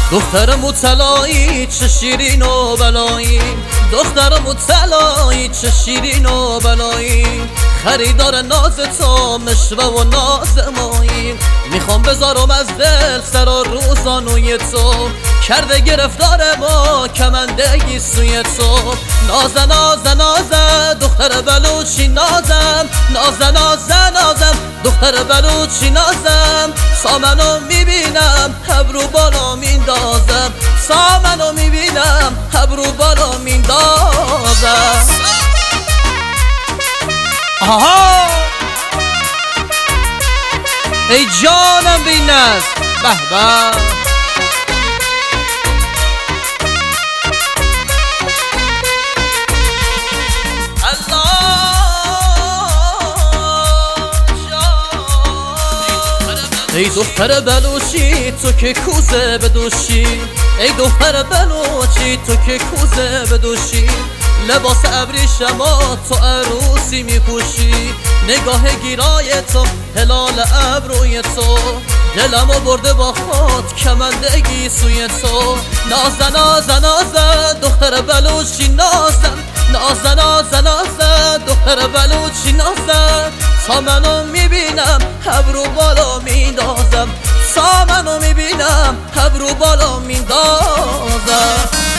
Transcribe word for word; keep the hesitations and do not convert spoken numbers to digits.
دختر مطلعی چه شیرین و بلایی، دختر مطلعی چه شیرین و بلایی، خریدار ناز تو مشوه و ناز مایی. میخوام بذارم از دل سر روزانوی تو، کرده گرفتار ما کمندگی سوی تو. نازه نازه نازه دختر بلوچی نازم، نازه نازه نازم دختر بلوچی نازم. سامنو میبینم ابرو بالا میندازم، سامنو میبینم ابرو بالا میندازم. آها ای جانم بی ناز به به. ای دختر بلوچی تو که کوزه بدوشی، ای دختر بلوچی تو که کوزه بدوشی. لباس ابریشم تو عروسی میپوشی، نگاه گیرای تو هلال ابروی تو. دلمو برده با خود کمندگی سوی تو. نازه نازه نازه دختر بلوچی نازم، نازه نازه نازه دختر بلوچی نازم. سامنو میبینم ابرو بالا میندازم، سامنو میبینم ابرو بالا میندازم.